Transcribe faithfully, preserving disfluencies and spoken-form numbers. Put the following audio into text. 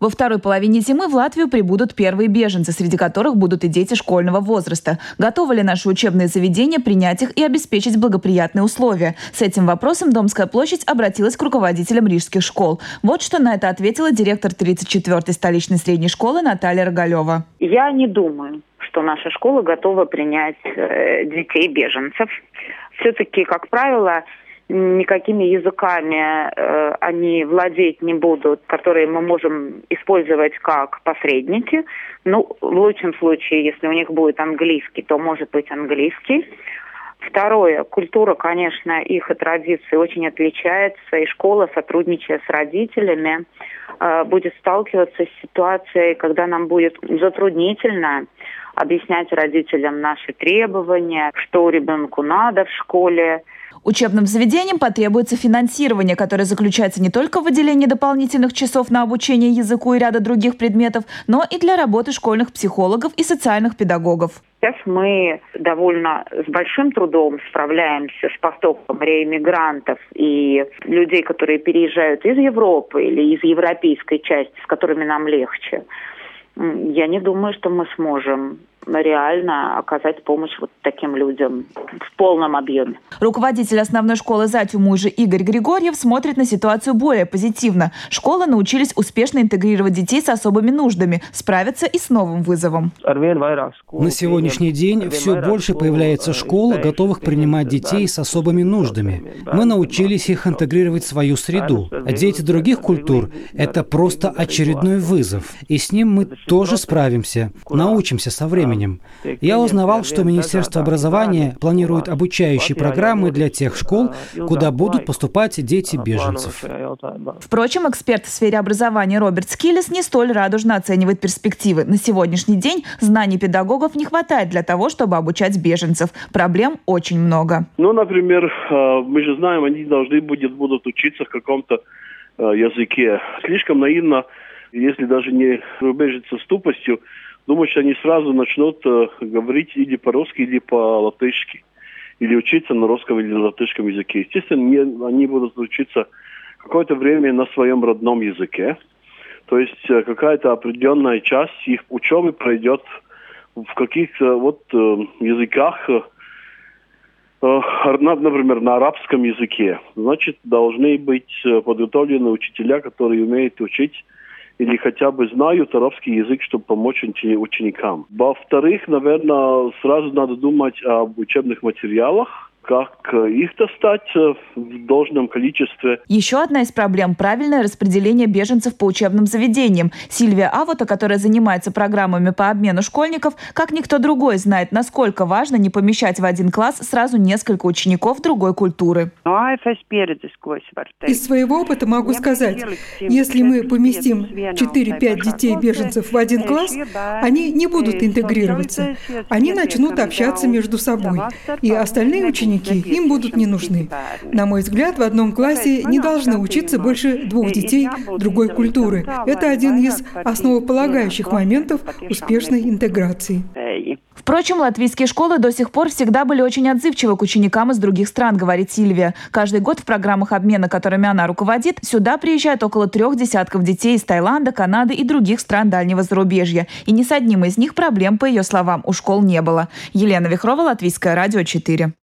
Во второй половине зимы в Латвию прибудут первые беженцы, среди которых будут и дети школьного возраста. Готовы ли наши учебные заведения принять их и обеспечить благоприятные условия? С этим вопросом Домская площадь обратилась к руководителям рижских школ. Вот что на это ответила директор тридцать четвёртой столичной средней школы Наталья Рогалева. Я не думаю, что наша школа готова принять э, детей-беженцев. Все-таки, как правило, никакими языками э, они владеть не будут, которые мы можем использовать как посредники. Ну, в лучшем случае, если у них будет английский, то может быть английский. Второе, культура, конечно, их и традиции очень отличается, и школа, сотрудничая с родителями, э, будет сталкиваться с ситуацией, когда нам будет затруднительно объяснять родителям наши требования, что ребенку надо в школе. Учебным заведениям потребуется финансирование, которое заключается не только в выделении дополнительных часов на обучение языку и ряда других предметов, но и для работы школьных психологов и социальных педагогов. Сейчас мы довольно с большим трудом справляемся с потоком реэмигрантов и людей, которые переезжают из Европы или из европейской части, с которыми нам легче. Я не думаю, что мы сможем реально оказать помощь вот таким людям в полном объеме. Руководитель основной школы Затюмужи Игорь Григорьев смотрит на ситуацию более позитивно. Школы научились успешно интегрировать детей с особыми нуждами, справиться и с новым вызовом. На сегодняшний день все больше появляется школ, готовых принимать детей с особыми нуждами. Мы научились их интегрировать в свою среду. А дети других культур – это просто очередной вызов. И с ним мы тоже справимся, научимся со временем. Я узнавал, что Министерство образования планирует обучающие программы для тех школ, куда будут поступать дети беженцев. Впрочем, эксперт в сфере образования Роберт Скиллес не столь радужно оценивает перспективы. На сегодняшний день знаний педагогов не хватает для того, чтобы обучать беженцев. Проблем очень много. Ну, например, мы же знаем, они должны будут, будут учиться в каком-то языке. Слишком наивно, если даже не беженцы с тупостью, думаю, что они сразу начнут э, говорить или по-русски, или по-латышски. Или учиться на русском или на латышском языке. Естественно, не, они будут учиться какое-то время на своем родном языке. То есть э, какая-то определенная часть их учебы пройдет в каких-то вот э, языках, э, э, например, на арабском языке. Значит, должны быть подготовлены учителя, которые умеют учить или хотя бы знают арабский язык, чтобы помочь ученикам. Во-вторых, наверное, сразу надо думать об учебных материалах, как их достать в должном количестве. Еще одна из проблем – правильное распределение беженцев по учебным заведениям. Сильвия Авота, которая занимается программами по обмену школьников, как никто другой знает, насколько важно не помещать в один класс сразу несколько учеников другой культуры. Из своего опыта могу сказать, если мы поместим четыре-пять детей беженцев в один класс, они не будут интегрироваться. Они начнут общаться между собой, и остальные ученики им будут не нужны. На мой взгляд, в одном классе не должны учиться больше двух детей другой культуры. Это один из основополагающих моментов успешной интеграции. Впрочем, латвийские школы до сих пор всегда были очень отзывчивы к ученикам из других стран, говорит Сильвия. Каждый год в программах обмена, которыми она руководит, сюда приезжает около трех десятков детей из Таиланда, Канады и других стран дальнего зарубежья. И ни с одним из них проблем, по ее словам, у школ не было. Елена Вихрова, Латвийское радио четыре.